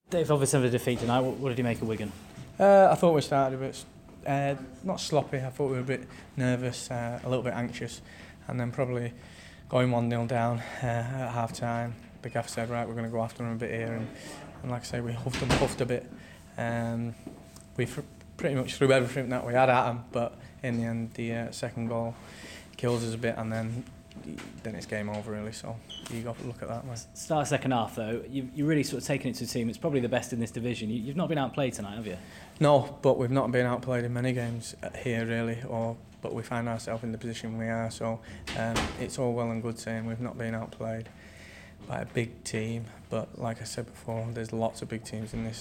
Dave, obviously the defeat tonight, what did you make of Wigan? I thought we started a bit, not sloppy, I thought we were a bit nervous, a little bit anxious, and then probably going 1-0 down at half time. The gaffer said, right, we're going to go after them a bit here, and like I say, we huffed and puffed a bit. We pretty much threw everything that we had at them, but in the end, the second goal kills us a bit, and then it's game over really, so you got to look at that way. Start second half though, you're really sort of taking it to a team. It's probably the best in this division. You've not been outplayed tonight, have you? No, but we've not been outplayed in many games here really, but we find ourselves in the position we are, so it's all well and good saying we've not been outplayed by a big team, but like I said before, there's lots of big teams in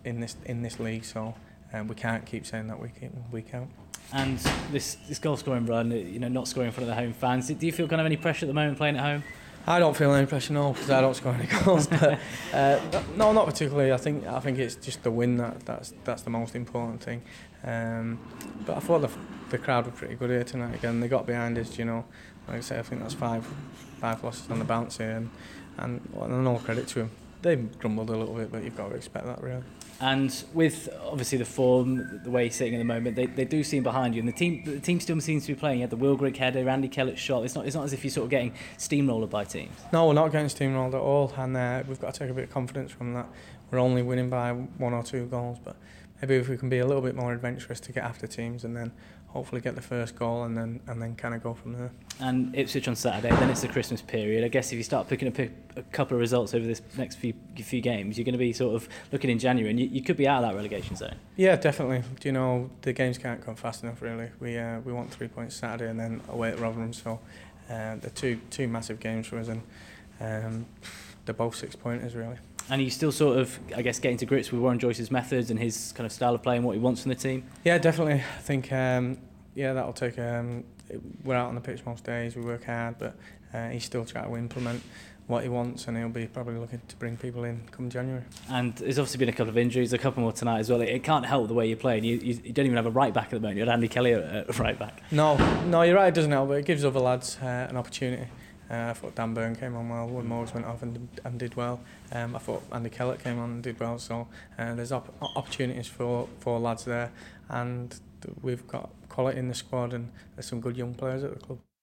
this league, so we can't keep saying that week in, week out. And this goal scoring run, not scoring in front of the home fans, do you feel kind of any pressure at the moment playing at home? I don't feel any pressure, no, because I don't score any goals. But no, not particularly. I think it's just the win that's the most important thing. But I thought the crowd were pretty good here tonight. Again, they got behind us. Like I say, I think that's five losses on the bounce here, and no credit to them. They grumbled a little bit, but you've got to expect that, really. And with obviously the form, the way he's sitting at the moment, they do seem behind you, and the team still seems to be playing. You had the Will Grigg header, Andy Kellett's shot. It's not as if you're sort of getting steamrolled by teams. No, we're not getting steamrolled at all, and we've got to take a bit of confidence from that. We're only winning by 1 or 2 goals, but maybe if we can be a little bit more adventurous to get after teams, and then hopefully get the first goal, and then kind of go from there. And Ipswich on Saturday, then it's the Christmas period. I guess if you start picking up a couple of results over this next few games, you're going to be sort of looking in January, and you could be out of that relegation zone. Yeah, definitely. The games can't come fast enough, really. We want 3 points Saturday and then away at Rotherham, so they're two massive games for us, and they're both 6-pointers, really. And are you still sort of, I guess, getting to grips with Warren Joyce's methods and his kind of style of play and what he wants from the team? Yeah, definitely. I think, that'll take... we're out on the pitch most days, we work hard, but he's still trying to implement what he wants, and he'll be probably looking to bring people in come January. And there's obviously been a couple of injuries, a couple more tonight as well. It can't help the way you're playing. You don't even have a right back at the moment. You had Andy Kelly at right back. No, you're right, it doesn't help, but it gives other lads an opportunity. I thought Dan Burn came on well, Wood Morris went off and did well. I thought Andy Kellett came on and did well, so there's opportunities for lads there, and we've got quality in the squad, and there's some good young players at the club.